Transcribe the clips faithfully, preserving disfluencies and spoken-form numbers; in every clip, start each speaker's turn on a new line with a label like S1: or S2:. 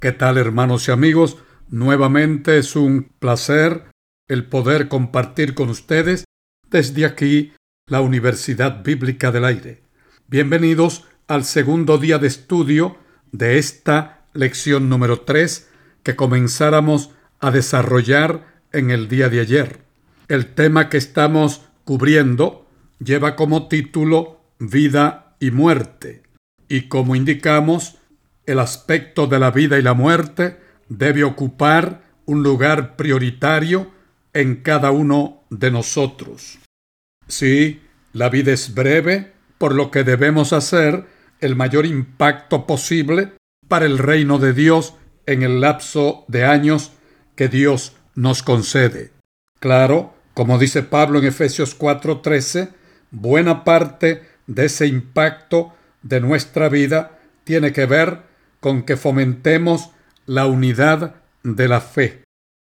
S1: ¿Qué tal, hermanos y amigos? Nuevamente es un placer el poder compartir con ustedes desde aquí la Universidad Bíblica del Aire. Bienvenidos al segundo día de estudio de esta lección número tres que comenzáramos a desarrollar en el día de ayer. El tema que estamos cubriendo lleva como título Vida y Muerte, y como indicamos, el aspecto de la vida y la muerte debe ocupar un lugar prioritario en cada uno de nosotros. Sí, la vida es breve, por lo que debemos hacer el mayor impacto posible para el reino de Dios en el lapso de años que Dios nos concede. Claro, como dice Pablo en Efesios cuatro trece, buena parte de ese impacto de nuestra vida tiene que ver con que fomentemos la unidad de la fe.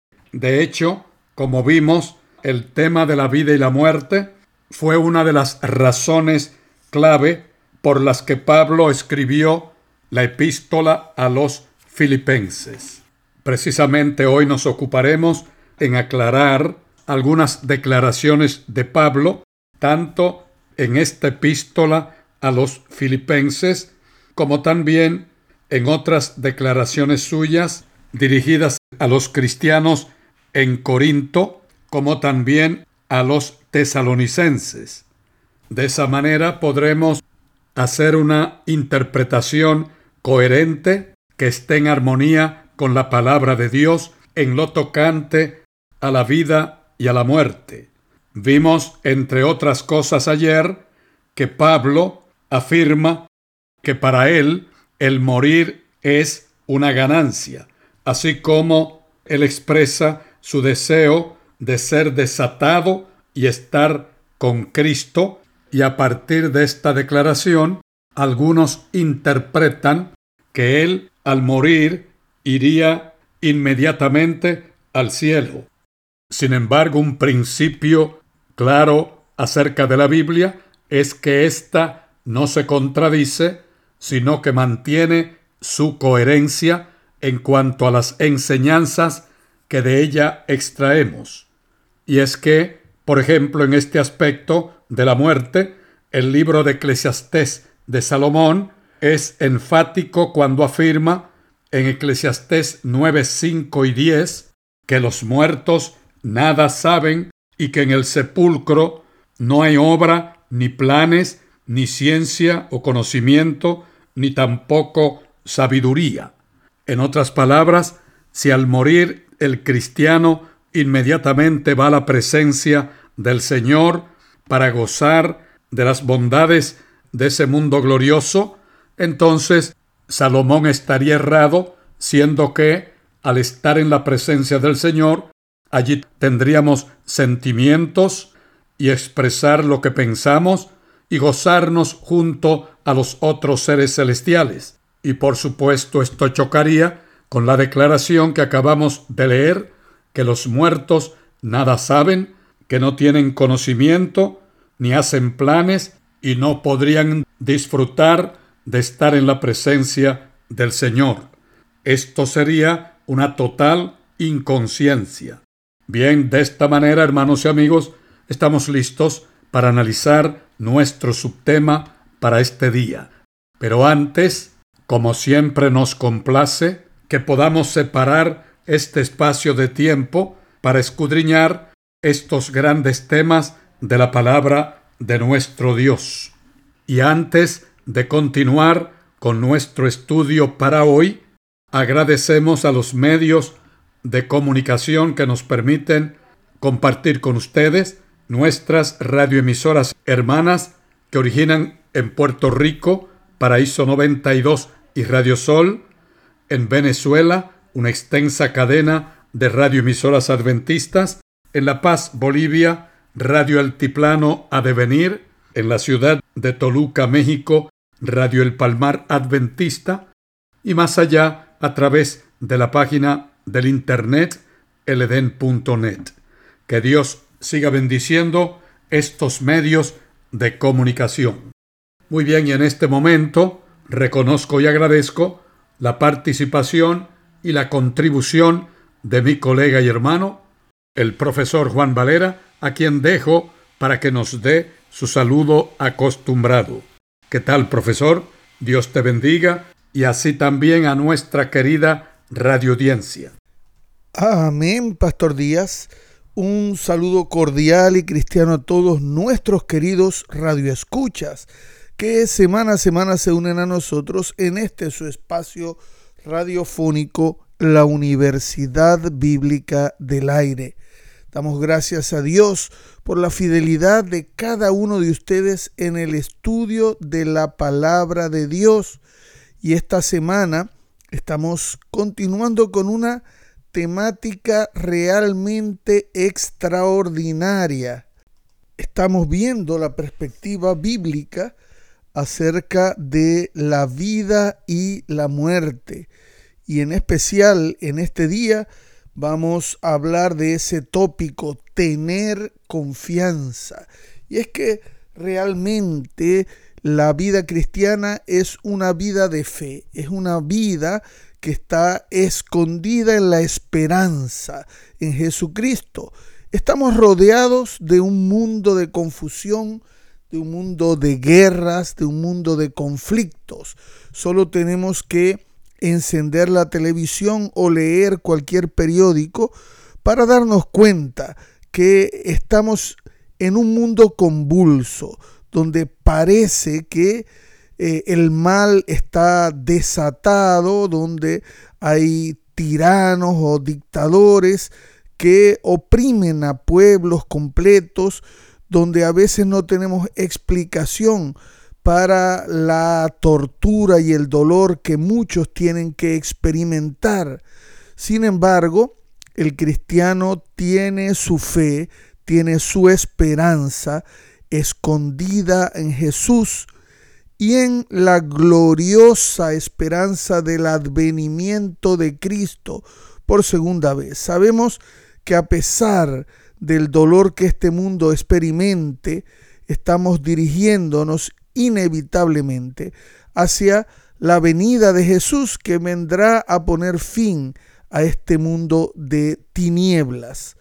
S1: De hecho, como vimos, el tema de la vida y la muerte fue una de las razones clave por las que Pablo escribió la epístola a los Filipenses. Precisamente hoy nos ocuparemos en aclarar algunas declaraciones de Pablo, tanto en esta epístola a los Filipenses, como también en otras declaraciones suyas dirigidas a los cristianos en Corinto, como también a los tesalonicenses. De esa manera podremos hacer una interpretación coherente que esté en armonía con la palabra de Dios en lo tocante a la vida y a la muerte. Vimos, entre otras cosas ayer, que Pablo afirma que para él el morir es una ganancia, así como él expresa su deseo de ser desatado y estar con Cristo, y a partir de esta declaración, algunos interpretan que él, al morir, iría inmediatamente al cielo. Sin embargo, un principio claro acerca de la Biblia es que ésta no se contradice, sino que mantiene su coherencia en cuanto a las enseñanzas que de ella extraemos. Y es que, por ejemplo, en este aspecto de la muerte, el libro de Eclesiastés de Salomón es enfático cuando afirma en Eclesiastés nueve, cinco y diez que los muertos nada saben y que en el sepulcro no hay obra, ni planes, ni ciencia o conocimiento, ni tampoco sabiduría. En otras palabras, si al morir el cristiano inmediatamente va a la presencia del Señor para gozar de las bondades de ese mundo glorioso, entonces Salomón estaría errado, siendo que al estar en la presencia del Señor, allí tendríamos sentimientos y expresar lo que pensamos y gozarnos junto a los otros seres celestiales. Y por supuesto esto chocaría con la declaración que acabamos de leer, que los muertos nada saben, que no tienen conocimiento, ni hacen planes, y no podrían disfrutar de estar en la presencia del Señor. Esto sería una total inconsciencia. Bien, de esta manera, hermanos y amigos, estamos listos para analizar nuestro subtema para este día. Pero antes, como siempre nos complace, que podamos separar este espacio de tiempo para escudriñar estos grandes temas de la palabra de nuestro Dios. Y antes de continuar con nuestro estudio para hoy, agradecemos a los medios de comunicación que nos permiten compartir con ustedes nuestras radioemisoras hermanas que originan en Puerto Rico, Paraíso noventa y dos y Radio Sol, en Venezuela, una extensa cadena de radioemisoras adventistas, en La Paz, Bolivia, Radio Altiplano Adevenir, en la ciudad de Toluca, México, Radio El Palmar Adventista, y más allá a través de la página del internet el edén punto net. Que Dios siga bendiciendo estos medios de comunicación. Muy bien, y en este momento reconozco y agradezco la participación y la contribución de mi colega y hermano, el profesor Juan Valera, a quien dejo para que nos dé su saludo acostumbrado. ¿Qué tal, profesor? Dios te bendiga, y así también a nuestra querida radioaudiencia.
S2: Amén, Pastor Díaz. Un saludo cordial y cristiano a todos nuestros queridos radioescuchas que semana a semana se unen a nosotros en este su espacio radiofónico, la Universidad Bíblica del Aire. Damos gracias a Dios por la fidelidad de cada uno de ustedes en el estudio de la palabra de Dios. Y esta semana estamos continuando con una temática realmente extraordinaria. Estamos viendo la perspectiva bíblica acerca de la vida y la muerte. Y en especial en este día vamos a hablar de ese tópico, tener confianza. Y es que realmente la vida cristiana es una vida de fe, es una vida que está escondida en la esperanza, en Jesucristo. Estamos rodeados de un mundo de confusión, de un mundo de guerras, de un mundo de conflictos. Solo tenemos que encender la televisión o leer cualquier periódico para darnos cuenta que estamos en un mundo convulso, donde parece que eh, el mal está desatado, donde hay tiranos o dictadores que oprimen a pueblos completos, donde a veces no tenemos explicación para la tortura y el dolor que muchos tienen que experimentar. Sin embargo, el cristiano tiene su fe, tiene su esperanza escondida en Jesús y en la gloriosa esperanza del advenimiento de Cristo por segunda vez. Sabemos que a pesar del dolor que este mundo experimente, estamos dirigiéndonos inevitablemente hacia la venida de Jesús, que vendrá a poner fin a este mundo de tinieblas.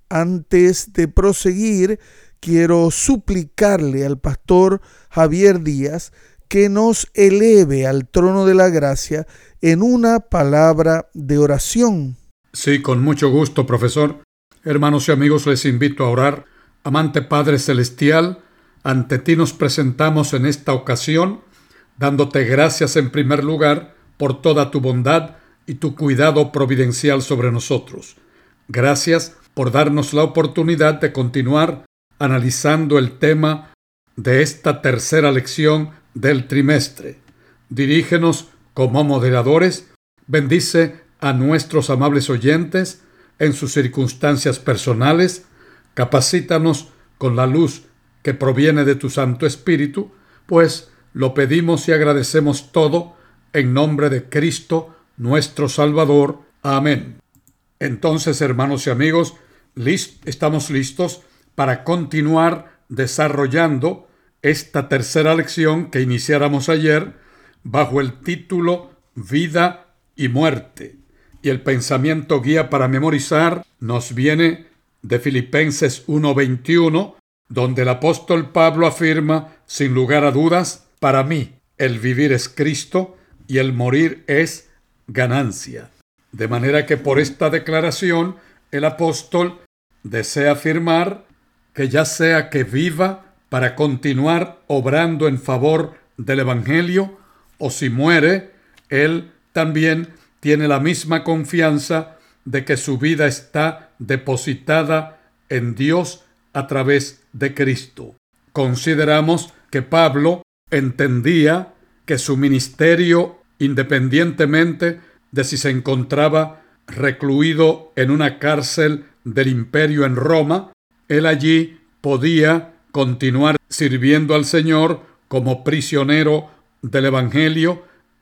S2: Antes de proseguir, quiero suplicarle al pastor Javier Díaz que nos eleve al trono de la gracia en una palabra de oración.
S1: Sí, con mucho gusto, profesor. Hermanos y amigos, les invito a orar. Amante Padre Celestial, ante ti nos presentamos en esta ocasión, dándote gracias en primer lugar por toda tu bondad y tu cuidado providencial sobre nosotros. Gracias por darnos la oportunidad de continuar analizando el tema de esta tercera lección del trimestre. Dirígenos como moderadores, bendice a nuestros amables oyentes en sus circunstancias personales, capacítanos con la luz que proviene de tu Santo Espíritu, pues lo pedimos y agradecemos todo en nombre de Cristo, nuestro Salvador. Amén. Entonces, hermanos y amigos, list, estamos listos para continuar desarrollando esta tercera lección que iniciáramos ayer bajo el título Vida y Muerte. Y el pensamiento guía para memorizar nos viene de Filipenses uno veintiuno, donde el apóstol Pablo afirma, sin lugar a dudas, para mí el vivir es Cristo y el morir es ganancia. De manera que por esta declaración el apóstol desea afirmar que ya sea que viva para continuar obrando en favor del Evangelio, o si muere, él también tiene la misma confianza de que su vida está depositada en Dios a través de Cristo. Consideramos que Pablo entendía que su ministerio, independientemente de si se encontraba recluido en una cárcel del imperio en Roma, él allí podía continuar sirviendo al Señor como prisionero del Evangelio,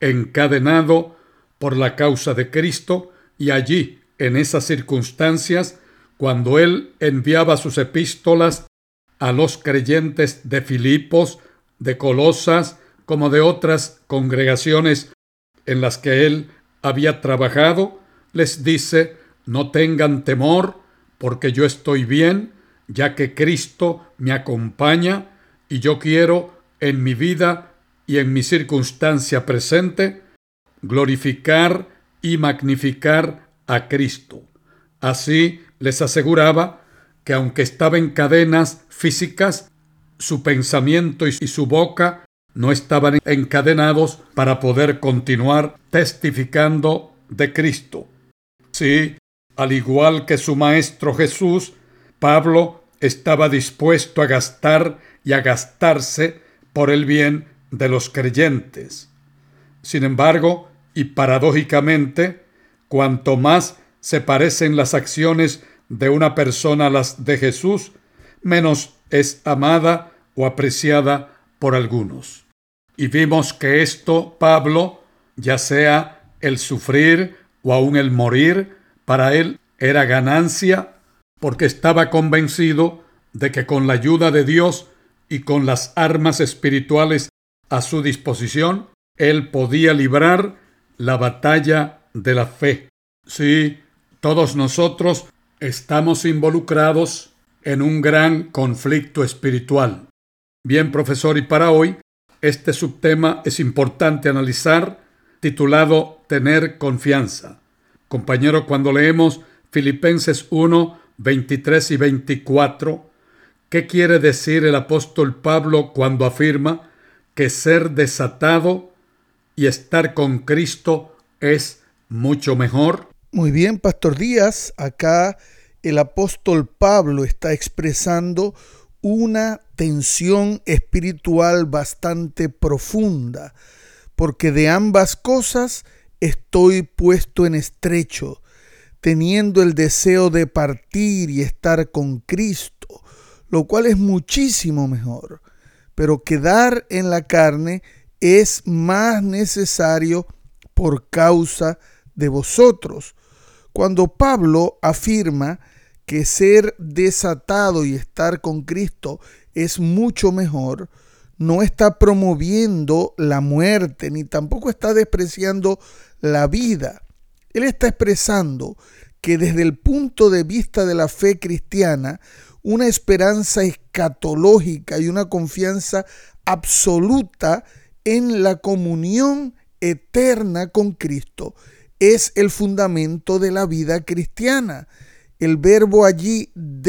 S1: encadenado por la causa de Cristo, y allí, en esas circunstancias, cuando él enviaba sus epístolas a los creyentes de Filipos, de Colosas, como de otras congregaciones en las que él había trabajado, les dice: no tengan temor, porque yo estoy bien, ya que Cristo me acompaña y yo quiero en mi vida y en mi circunstancia presente glorificar y magnificar a Cristo. Así les aseguraba que aunque estaba en cadenas físicas, su pensamiento y su boca no estaban encadenados para poder continuar testificando de Cristo. Sí, al igual que su maestro Jesús, Pablo estaba dispuesto a gastar y a gastarse por el bien de los creyentes. Sin embargo, y paradójicamente, cuanto más se parecen las acciones de una persona a las de Jesús, menos es amada o apreciada por algunos. Y vimos que esto, Pablo, ya sea el sufrir o aún el morir, para él era ganancia, porque estaba convencido de que con la ayuda de Dios y con las armas espirituales a su disposición, él podía librar la batalla de la fe. Sí, todos nosotros estamos involucrados en un gran conflicto espiritual. Bien, profesor, y para hoy, este subtema es importante analizar, titulado Tener confianza. Compañero, cuando leemos Filipenses uno, veintitrés y veinticuatro, ¿qué quiere decir el apóstol Pablo cuando afirma que ser desatado y estar con Cristo es mucho mejor?
S2: Muy bien, Pastor Díaz, acá el apóstol Pablo está expresando una tensión espiritual bastante profunda, porque de ambas cosas estoy puesto en estrecho, teniendo el deseo de partir y estar con Cristo, lo cual es muchísimo mejor, pero quedar en la carne es más necesario por causa de vosotros. Cuando Pablo afirma que ser desatado y estar con Cristo es mucho mejor, no está promoviendo la muerte ni tampoco está despreciando la vida. Él está expresando que desde el punto de vista de la fe cristiana, una esperanza escatológica y una confianza absoluta en la comunión eterna con Cristo es el fundamento de la vida cristiana. El verbo allí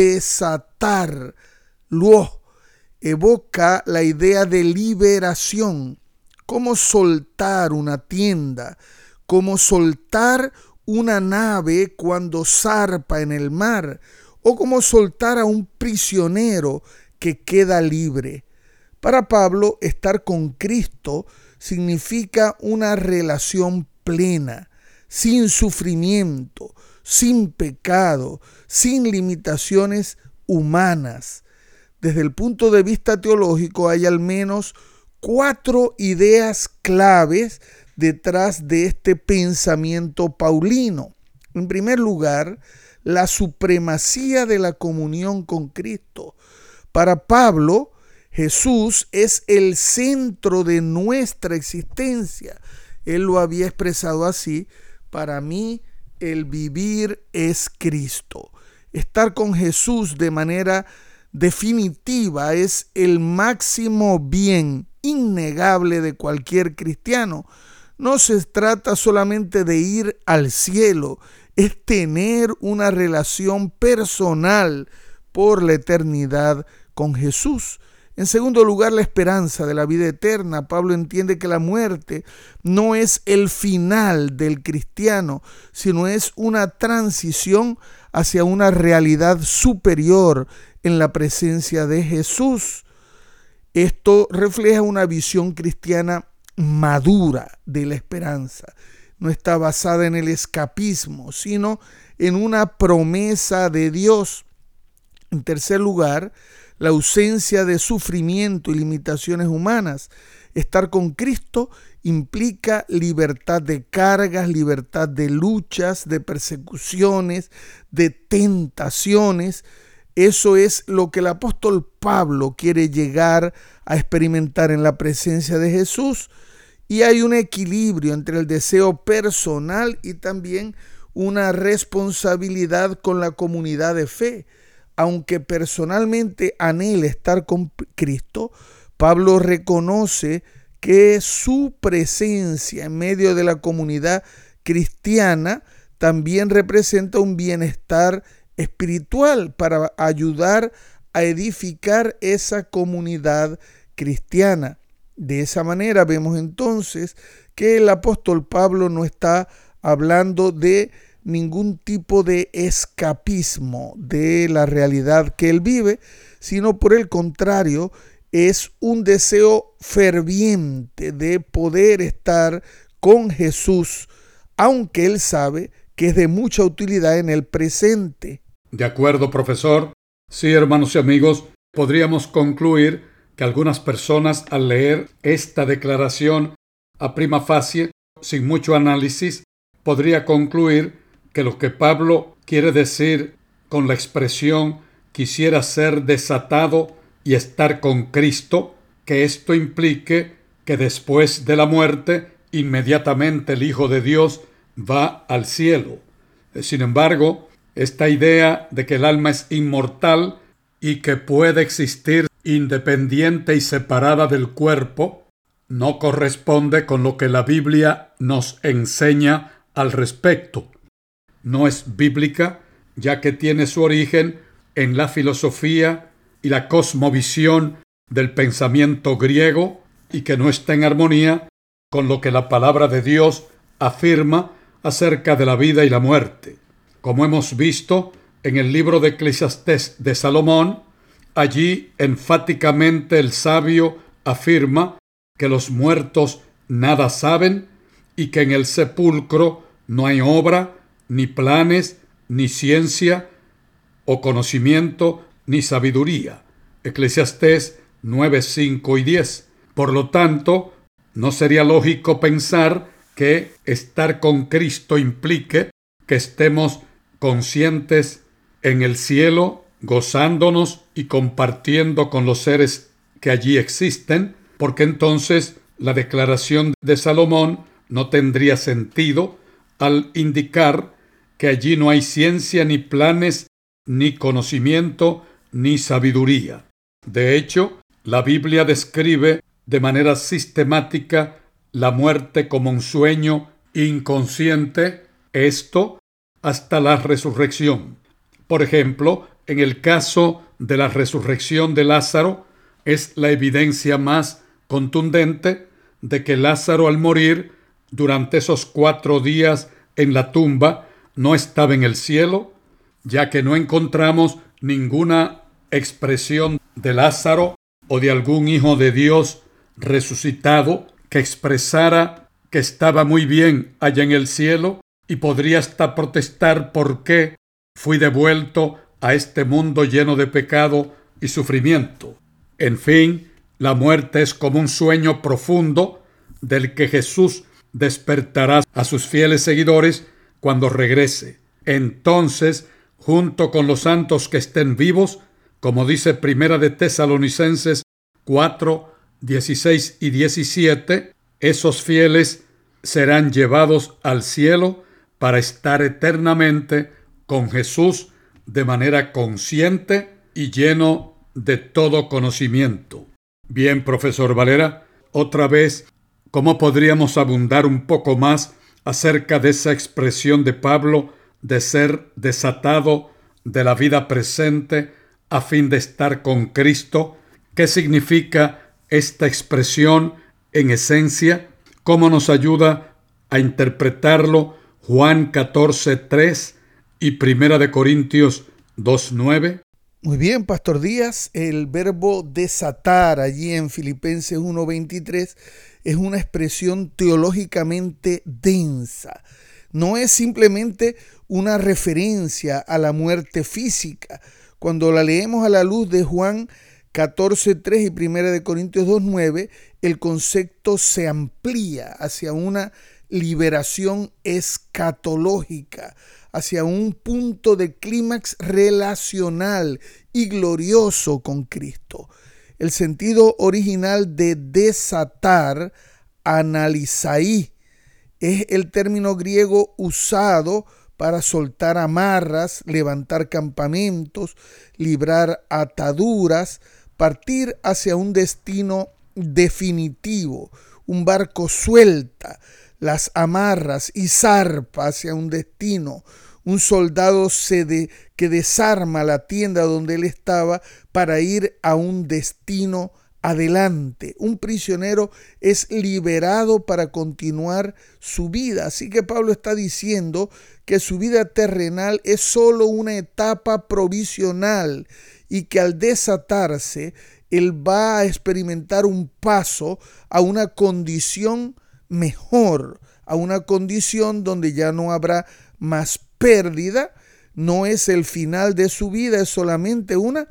S2: desatar, luo, evoca la idea de liberación, como soltar una tienda, como soltar una nave cuando zarpa en el mar, o como soltar a un prisionero que queda libre. Para Pablo, estar con Cristo significa una relación plena, sin sufrimiento, sin pecado, sin limitaciones humanas. Desde el punto de vista teológico hay al menos cuatro ideas claves detrás de este pensamiento paulino. En primer lugar, la supremacía de la comunión con Cristo. Para Pablo, Jesús es el centro de nuestra existencia. Él lo había expresado así: para mí el vivir es Cristo. Estar con Jesús de manera definitiva es el máximo bien innegable de cualquier cristiano. No se trata solamente de ir al cielo, es tener una relación personal por la eternidad con Jesús. En segundo lugar, la esperanza de la vida eterna. Pablo entiende que la muerte no es el final del cristiano, sino es una transición hacia una realidad superior en la presencia de Jesús. Esto refleja una visión cristiana madura de la esperanza. No está basada en el escapismo, sino en una promesa de Dios. En tercer lugar, la ausencia de sufrimiento y limitaciones humanas. Estar con Cristo implica libertad de cargas, libertad de luchas, de persecuciones, de tentaciones. Eso es lo que el apóstol Pablo quiere llegar a experimentar en la presencia de Jesús. Y hay un equilibrio entre el deseo personal y también una responsabilidad con la comunidad de fe. Aunque personalmente anhela estar con Cristo, Pablo reconoce que su presencia en medio de la comunidad cristiana también representa un bienestar espiritual para ayudar a edificar esa comunidad cristiana. De esa manera vemos entonces que el apóstol Pablo no está hablando de ningún tipo de escapismo de la realidad que él vive, sino por el contrario, es un deseo ferviente de poder estar con Jesús, aunque él sabe que es de mucha utilidad en el presente.
S1: De acuerdo, profesor. Sí, hermanos y amigos, podríamos concluir que algunas personas al leer esta declaración a prima facie, sin mucho análisis, podría concluir que lo que Pablo quiere decir con la expresión quisiera ser desatado y estar con Cristo, que esto implique que después de la muerte, inmediatamente el Hijo de Dios va al cielo. Sin embargo, esta idea de que el alma es inmortal y que puede existir independiente y separada del cuerpo, no corresponde con lo que la Biblia nos enseña al respecto. No es bíblica, ya que tiene su origen en la filosofía y la cosmovisión del pensamiento griego y que no está en armonía con lo que la palabra de Dios afirma acerca de la vida y la muerte. Como hemos visto en el libro de Eclesiastés de Salomón, allí enfáticamente el sabio afirma que los muertos nada saben y que en el sepulcro no hay obra, ni planes, ni ciencia o conocimiento, ni sabiduría. Eclesiastés nueve, cinco y diez. Por lo tanto, no sería lógico pensar que estar con Cristo implique que estemos conscientes en el cielo, gozándonos y compartiendo con los seres que allí existen, porque entonces la declaración de Salomón no tendría sentido al indicar que allí no hay ciencia, ni planes, ni conocimiento, ni sabiduría. De hecho, la Biblia describe de manera sistemática la muerte como un sueño inconsciente, esto hasta la resurrección. Por ejemplo, en el caso de la resurrección de Lázaro, es la evidencia más contundente de que Lázaro, al morir durante esos cuatro días en la tumba, no estaba en el cielo, ya que no encontramos ninguna expresión de Lázaro o de algún hijo de Dios resucitado que expresara que estaba muy bien allá en el cielo y podría hasta protestar por qué fui devuelto a este mundo lleno de pecado y sufrimiento. En fin, la muerte es como un sueño profundo del que Jesús despertará a sus fieles seguidores cuando regrese. Entonces, junto con los santos que estén vivos, como dice Primera de Tesalonicenses cuatro, dieciséis y diecisiete, esos fieles serán llevados al cielo para estar eternamente con Jesús de manera consciente y lleno de todo conocimiento. Bien, profesor Valera, otra vez, ¿cómo podríamos abundar un poco más acerca de esa expresión de Pablo de ser desatado de la vida presente a fin de estar con Cristo? ¿Qué significa esta expresión en esencia? ¿Cómo nos ayuda a interpretarlo Juan catorce, tres y Primera de Corintios dos, nueve?
S2: Muy bien, Pastor Díaz, el verbo desatar allí en Filipenses uno, veintitrés es una expresión teológicamente densa. No es simplemente una referencia a la muerte física. Cuando la leemos a la luz de Juan catorce, tres y Primera de Corintios dos, nueve, el concepto se amplía hacia una liberación escatológica, hacia un punto de clímax relacional y glorioso con Cristo. El sentido original de desatar, analizaí, es el término griego usado para soltar amarras, levantar campamentos, librar ataduras, partir hacia un destino definitivo. Un barco suelta las amarras y zarpa hacia un destino. Un soldado se de, que desarma la tienda donde él estaba para ir a un destino adelante. Un prisionero es liberado para continuar su vida. Así que Pablo está diciendo que su vida terrenal es solo una etapa provisional y que al desatarse, él va a experimentar un paso a una condición mejor, a una condición donde ya no habrá más pérdida. No es el final de su vida, es solamente una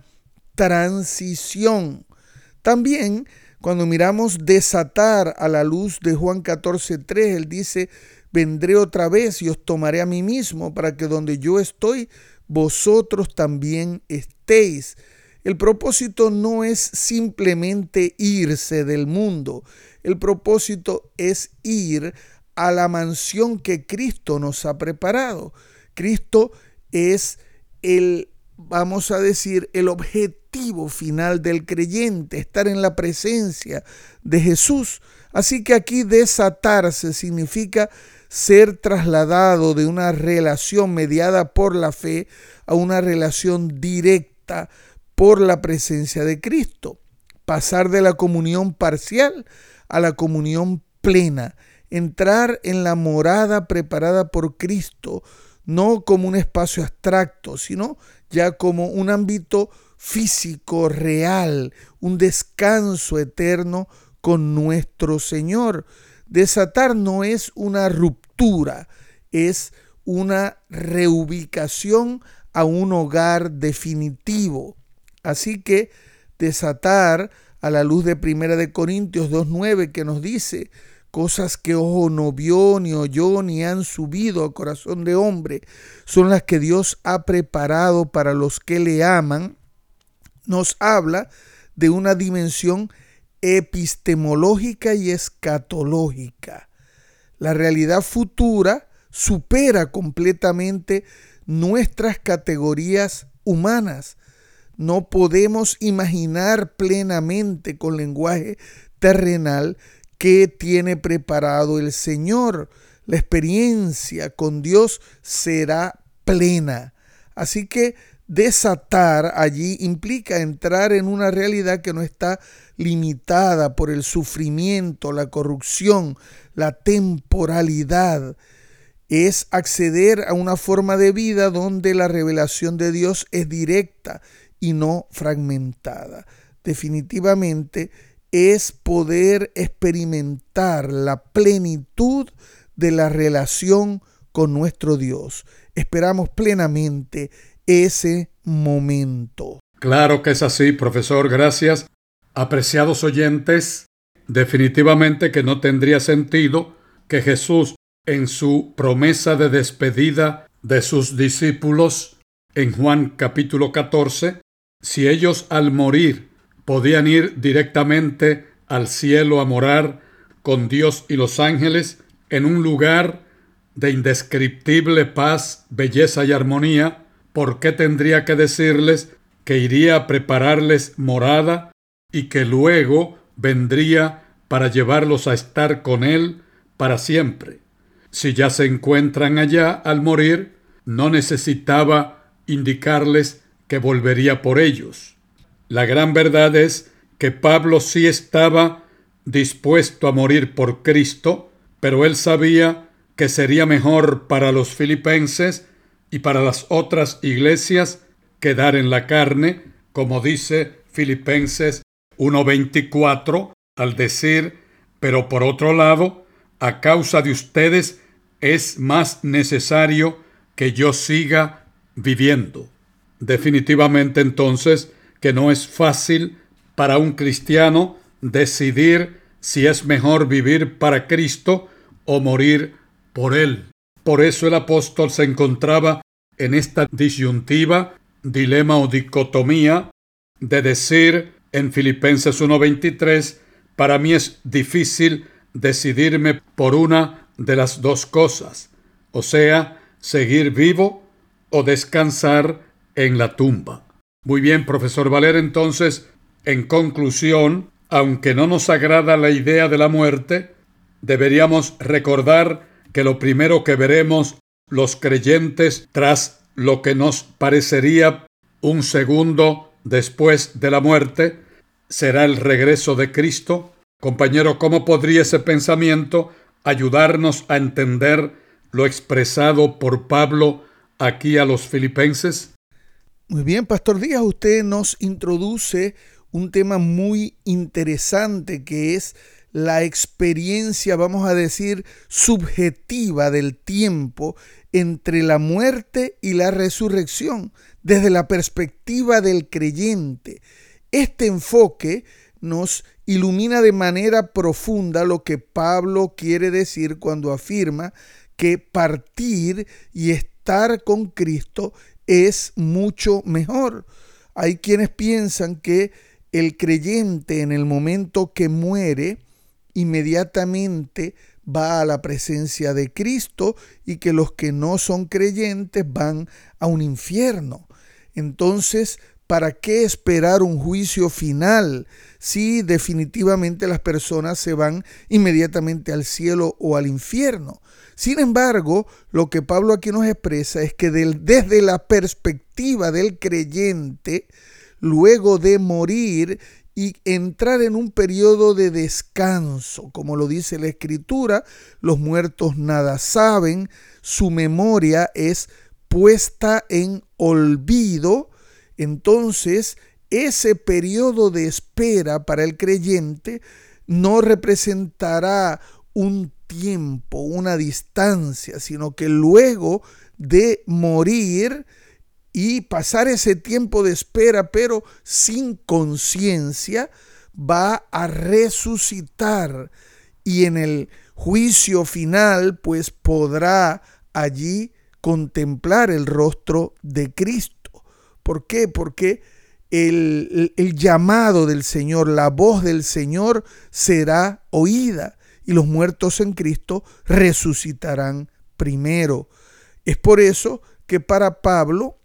S2: transición. También, cuando miramos desatar a la luz de Juan catorce tres, él dice: vendré otra vez y os tomaré a mí mismo, para que donde yo estoy, vosotros también estéis. El propósito no es simplemente irse del mundo. El propósito es ir a la mansión que Cristo nos ha preparado. Cristo es el, vamos a decir, el objetivo final del creyente, estar en la presencia de Jesús. Así que aquí desatarse significa ser trasladado de una relación mediada por la fe a una relación directa por la presencia de Cristo. Pasar de la comunión parcial a la comunión plena. Entrar en la morada preparada por Cristo, no como un espacio abstracto, sino ya como un ámbito físico, real, un descanso eterno con nuestro Señor. Desatar no es una ruptura, es una reubicación a un hogar definitivo. Así que desatar, a la luz de Primera de Corintios dos nueve, que nos dice: cosas que ojo no vio, ni oyó, ni han subido a corazón de hombre, son las que Dios ha preparado para los que le aman, nos habla de una dimensión epistemológica y escatológica. La realidad futura supera completamente nuestras categorías humanas. No podemos imaginar plenamente con lenguaje terrenal qué tiene preparado el Señor. La experiencia con Dios será plena. Así que desatar allí implica entrar en una realidad que no está limitada por el sufrimiento, la corrupción, la temporalidad. Es acceder a una forma de vida donde la revelación de Dios es directa y no fragmentada. Definitivamente es poder experimentar la plenitud de la relación con nuestro Dios. Esperamos plenamente ese momento.
S1: Claro que es así, profesor, gracias. Apreciados oyentes, definitivamente que no tendría sentido que Jesús, en su promesa de despedida de sus discípulos en Juan capítulo catorce, si ellos al morir podían ir directamente al cielo a morar con Dios y los ángeles en un lugar de indescriptible paz, belleza y armonía, ¿por qué tendría que decirles que iría a prepararles morada y que luego vendría para llevarlos a estar con Él para siempre? Si ya se encuentran allá al morir, no necesitaba indicarles que volvería por ellos. La gran verdad es que Pablo sí estaba dispuesto a morir por Cristo, pero él sabía que sería mejor para los filipenses y para las otras iglesias quedar en la carne, como dice Filipenses uno veinticuatro, al decir: pero por otro lado, a causa de ustedes es más necesario que yo siga viviendo. Definitivamente entonces que no es fácil para un cristiano decidir si es mejor vivir para Cristo o morir por Él. Por eso el apóstol se encontraba en esta disyuntiva, dilema o dicotomía de decir en Filipenses uno veintitrés: para mí es difícil decidirme por una de las dos cosas. O sea, seguir vivo o descansar en la tumba. Muy bien, profesor Valer, entonces, en conclusión, aunque no nos agrada la idea de la muerte, deberíamos recordar que lo primero que veremos los creyentes tras lo que nos parecería un segundo después de la muerte será el regreso de Cristo. Compañero, ¿cómo podría ese pensamiento ayudarnos a entender lo expresado por Pablo aquí a los filipenses?
S2: Muy bien, Pastor Díaz, usted nos introduce un tema muy interesante que es la experiencia, vamos a decir, subjetiva del tiempo entre la muerte y la resurrección, desde la perspectiva del creyente. Este enfoque nos ilumina de manera profunda lo que Pablo quiere decir cuando afirma que partir y estar con Cristo es mucho mejor. Hay quienes piensan que el creyente en el momento que muere inmediatamente va a la presencia de Cristo y que los que no son creyentes van a un infierno. Entonces, ¿para qué esperar un juicio final si definitivamente las personas se van inmediatamente al cielo o al infierno? Sin embargo, lo que Pablo aquí nos expresa es que del, desde la perspectiva del creyente, luego de morir y entrar en un periodo de descanso, como lo dice la Escritura, los muertos nada saben, su memoria es puesta en olvido. Entonces, ese periodo de espera para el creyente no representará un tiempo, una distancia, sino que luego de morir y pasar ese tiempo de espera, pero sin conciencia, va a resucitar y en el juicio final, pues podrá allí contemplar el rostro de Cristo. ¿Por qué? Porque el, el, el llamado del Señor, la voz del Señor será oída y los muertos en Cristo resucitarán primero. Es por eso que para Pablo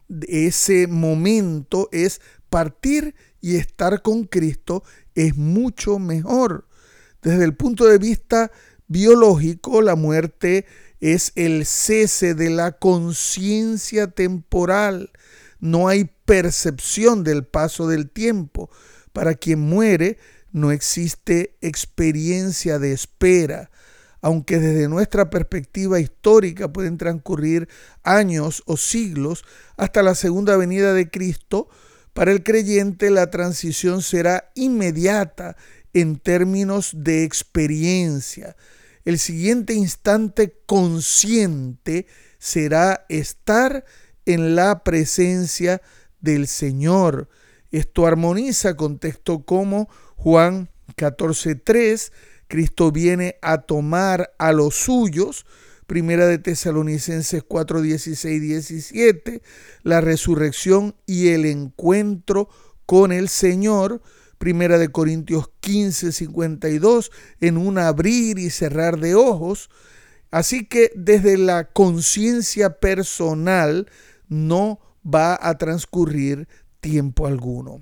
S2: ese momento es partir y estar con Cristo es mucho mejor. Desde el punto de vista biológico, la muerte es el cese de la conciencia temporal. No hay percepción del paso del tiempo. Para quien muere, no existe experiencia de espera. Aunque desde nuestra perspectiva histórica pueden transcurrir años o siglos hasta la segunda venida de Cristo, para el creyente la transición será inmediata en términos de experiencia. El siguiente instante consciente será estar en la presencia del Señor. Esto armoniza con textos como Juan catorce tres, Cristo viene a tomar a los suyos, Primera de Tesalonicenses cuatro dieciséis diecisiete, la resurrección y el encuentro con el Señor, Primera de Corintios quince cincuenta y dos, en un abrir y cerrar de ojos. Así que desde la conciencia personal no va a transcurrir tiempo alguno.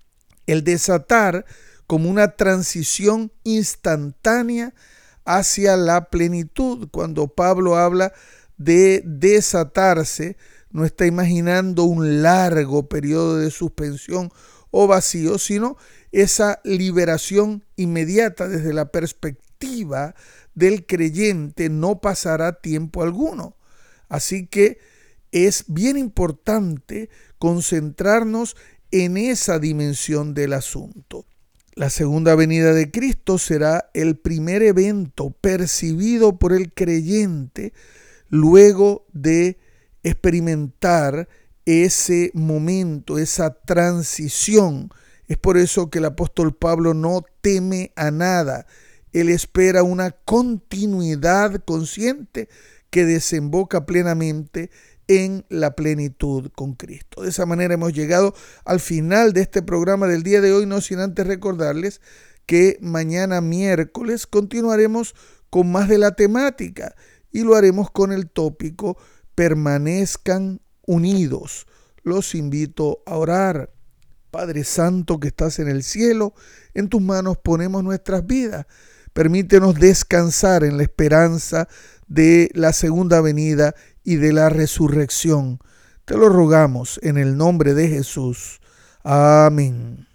S2: El desatar como una transición instantánea hacia la plenitud. Cuando Pablo habla de desatarse, no está imaginando un largo periodo de suspensión o vacío, sino esa liberación inmediata. Desde la perspectiva del creyente no pasará tiempo alguno. Así que es bien importante concentrarnos en esa dimensión del asunto. La segunda venida de Cristo será el primer evento percibido por el creyente luego de experimentar ese momento, esa transición. Es por eso que el apóstol Pablo no teme a nada. Él espera una continuidad consciente que desemboca plenamente en la plenitud con Cristo. De esa manera hemos llegado al final de este programa del día de hoy, no sin antes recordarles que mañana miércoles continuaremos con más de la temática y lo haremos con el tópico permanezcan unidos. Los invito a orar. Padre Santo que estás en el cielo, en tus manos ponemos nuestras vidas. Permítenos descansar en la esperanza de la segunda venida y de la resurrección. Te lo rogamos en el nombre de Jesús. Amén.